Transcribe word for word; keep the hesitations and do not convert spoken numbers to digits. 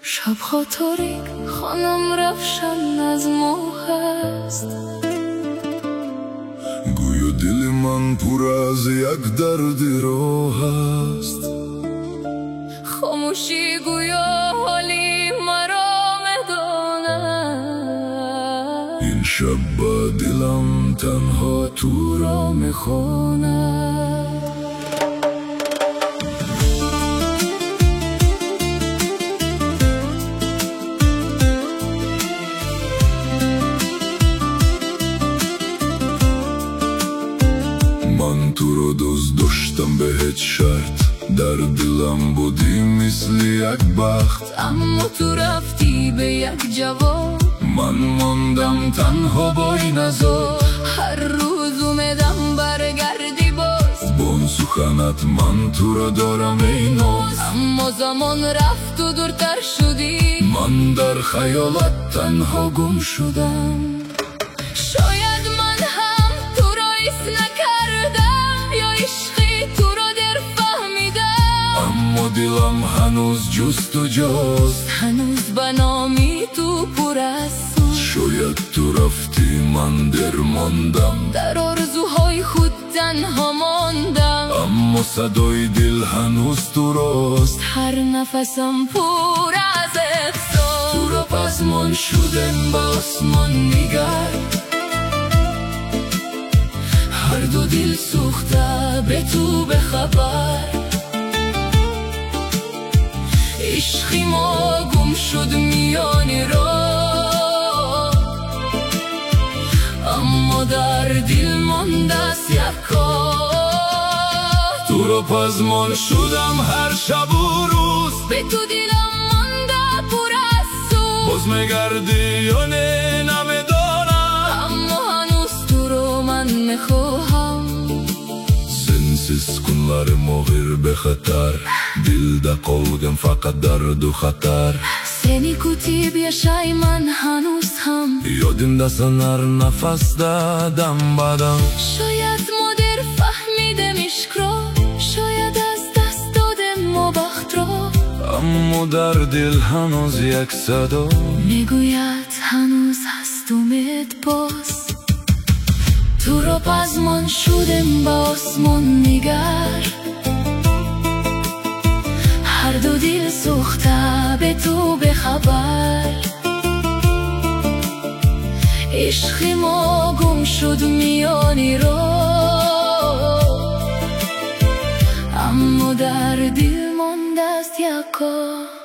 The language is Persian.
شبها تاریک خانم روشن از ماه است. گویا دل من پر از یک درد راه است. خاموشی گویا حالی مرا میداند. این شب با دلم تنها تو را میخواند. من تو رو دوست داشتم به هیچ شرط، در دلم بودی مثل یک بخت. اما تو رفتی به یک جواب، من ماندم تنها با این عذاب. هر روز اومدم برگردی باز، با اون سخنت من تو را دارم ای ناز. اما زمان رفت و دورتر شدی، من در خیالت تنها گم شدم. شاید من هم تو را ایست نکردم، یا عشقی تو را در فهمیدم. اما دلم هنوز جست و جاست، هنوز به نامی تو پر از سوز. شاید تو رفتی من در ماندم، در آرزوهای خود تنها ماندم. اما صدای دل هنوز تو راست. هر نفسم پر از احساس. تو را پزمان شدم به آسمان نگر، هر دو دل سوخته به تو به خبر. عشقی ما گم شد میان راه، اما در دل مانده است یک کار. تو را پزمان شدم هر شب و روز، به تو دلم مانده پر از سوز. باز میگردی یا نه نمیدانم، اما هنوز تو رو من میخواهم. sensiz kunlarım ağır be xatar, dilde qaldım faqat dard و xatar. seni kutib yashay man hanuz ham, yodimdasan har nafasda dam badam. شاید ما در فهمیدم عشق را، شاید از دست دادم ما بخت را. اما در دل هنوز یک صدا میگوید هنوز هست امید باز. تو را پزمان شدم به آسمان نگر، هر دو دل سوخته به تو به خبر. عشق ما گم شد میان راه، اما در دل مانده است یک کار.